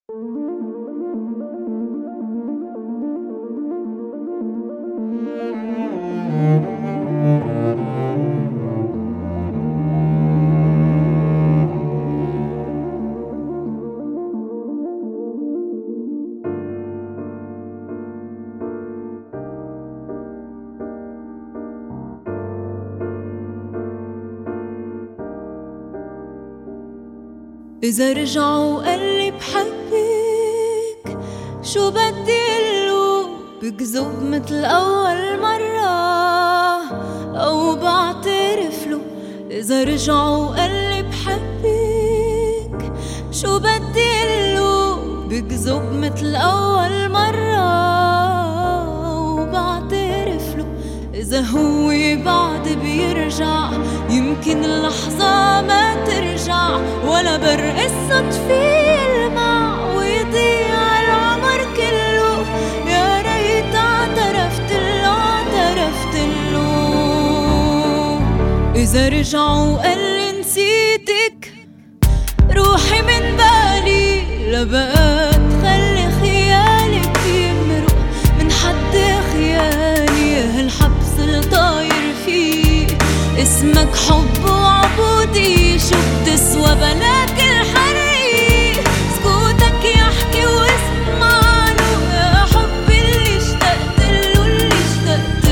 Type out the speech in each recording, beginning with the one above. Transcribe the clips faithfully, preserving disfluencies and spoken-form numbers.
إذا رجع وقالي بحبك شو بدي قله؟ بكذب متل أول مرة أو بعترف له. إذا رجع وقالي بحبك شو بدي قله؟ بكذب متل أول مرة أو بعترف له. إذا هو بعد بيرجع يمكن اللحظة ما ترجع، ولا برق الصدفة يلمع ويضيع العمر كله. يا ريت اعترفت له اعترفت له. إذا رجع وقال نسيتك روحي من بالي، لبقى تخلي خيالك يمرق من حد خيالي. هالحبس الطاير فيه اسمك حب وعبودي، شو بتسوى بلاك الحرية؟ سكوتك يحكي واسمع له يا حبي اللي اشتقت له اللي اشتقت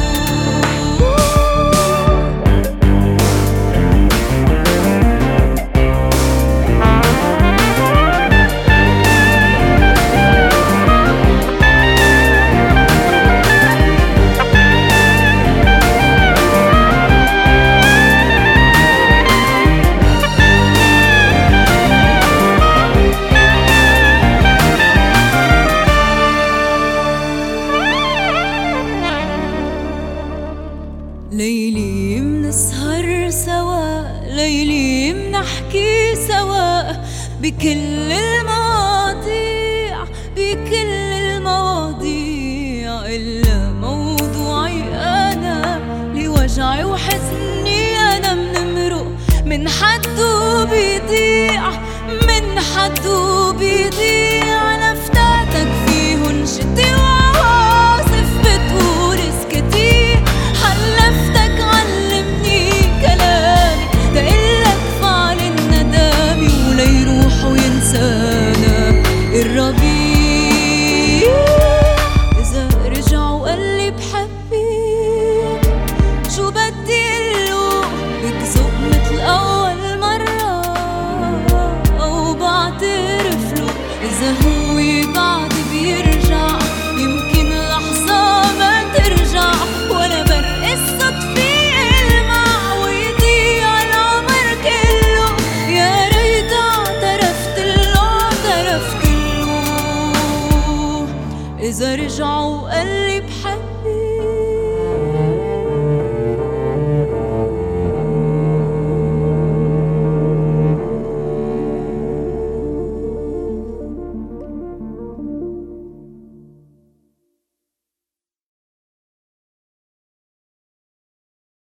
ليلي منسهر سوا، ليلي منحكي سوا بكل المواضيع بكل المواضيع، إلا موضوعي أنا لوجعي وحزني أنا منمرق من حده بيضيع من حده بيضيع. لفتاتك فيهن شتي وعواصف بتقول اسكتي، حلفتك علمني كلامي تقلك فعل الندامي وليروح وينسانا الربيع. إذا رجع وقالي بحبك شو بدي قله؟ بكذب متل أول مرة أو بعترف له. إذا هو بعد بيرجع يمكن لحظة ما ترجع، ولا برق الصدفة يلمع ويضيع العمر كله. يا ريت اعترفت له اعترفت له. إذا رجع وقالي بحبك